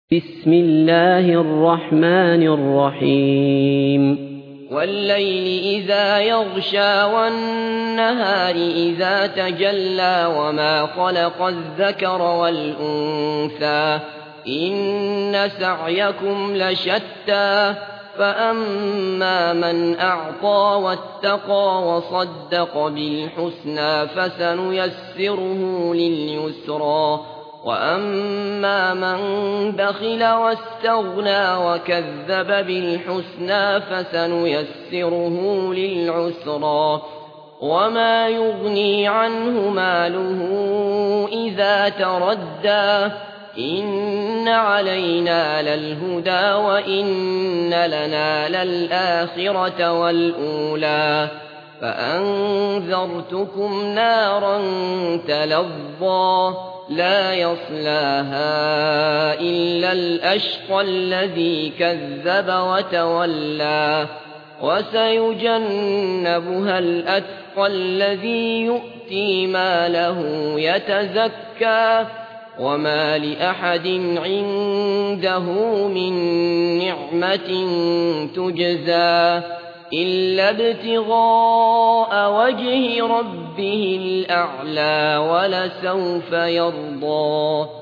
بسم الله الرحمن الرحيم والليل إذا يغشى والنهار إذا تجلى وما خلق الذكر والأنثى إن سعيكم لشتى فأما من أعطى واتقى وصدق بالحسنى فسنيسره لليسرى وأما من بخل واستغنى وكذب بالحسنى فسنيسره للعسرى وما يغني عنه ماله إذا تردى إن علينا للهدى وإن لنا للآخرة والأولى فأنذرتكم نارا تلظى لا يصلاها إلا الأشقى الذي كذب وتولى وسيجنبها الأتقى الذي يؤتي ماله يتزكى وما لأحد عنده من نعمة تجزى إلا ابتغاء وجه ربه الأعلى ولسوف يرضى